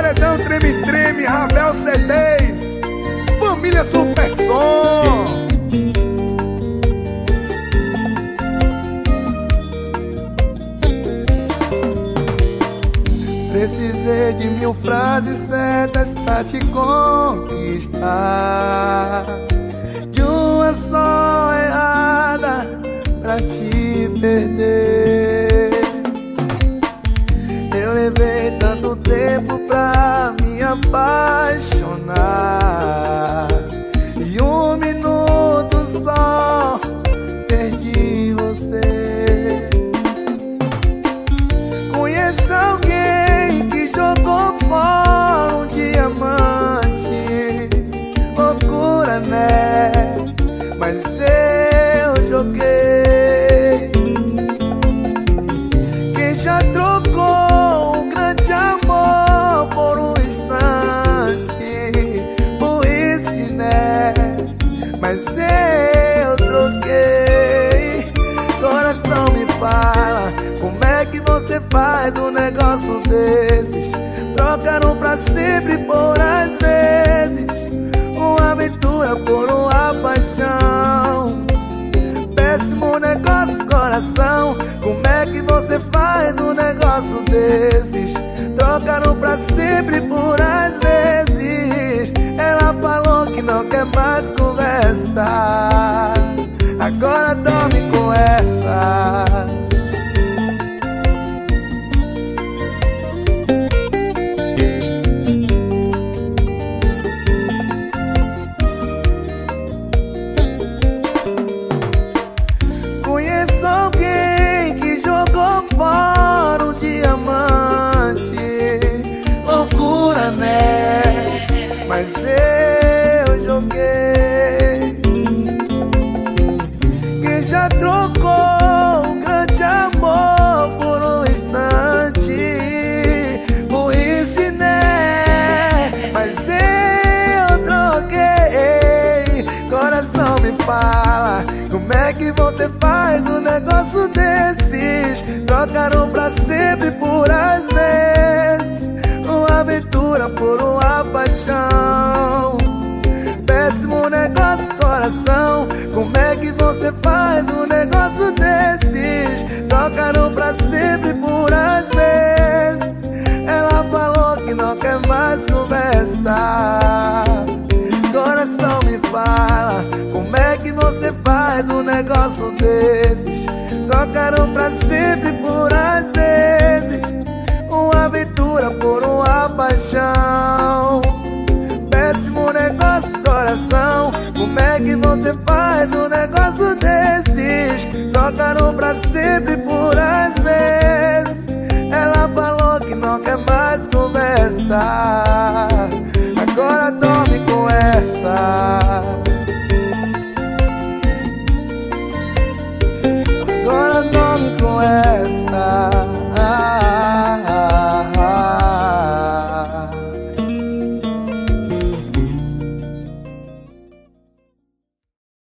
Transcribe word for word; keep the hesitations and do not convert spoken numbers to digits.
Paredão Treme Treme, Ravel C Ds, família Super Som. Precisei de mil frases certas pra te conquistar, de uma só errada pra te perder. Eu levei tanto tempo pra me apaixonar, e um minuto só perdi você. Conheço alguém que jogou fora um diamante, loucura, né? Mas eu joguei. Quem já trocou um grande amor por um instante, burrice, né? Mas eu troquei. Coração me fala, como é que você faz um negócio desses? Trocaram pra sempre por às vezes, uma aventura por uma paixão. Péssimo negócio, coração, como é que você faz um negócio desses? Trocaram pra sempre por às vezes. Ela falou que não quer mais conversar, agora dorme com essa. Conheço alguém que jogou fora um diamante, loucura, né? Mas eu joguei. Quem já trocou um grande amor por um instante, burrice, né? Mas eu troquei. Coração me fala, como é que você faz um negócio desses? Trocaram pra sempre por às vezes, uma aventura por uma paixão. Péssimo negócio, coração, como é que você faz um negócio desses? Trocaram pra sempre por às vezes. Ela falou que não quer mais conversar. Coração me fala, como é que você faz um negócio desses? Trocaram pra sempre por às vezes, uma aventura por uma paixão. Péssimo negócio, coração, como é que você faz um negócio desses? Trocaram pra sempre por às vezes. Ela falou que não quer mais conversar.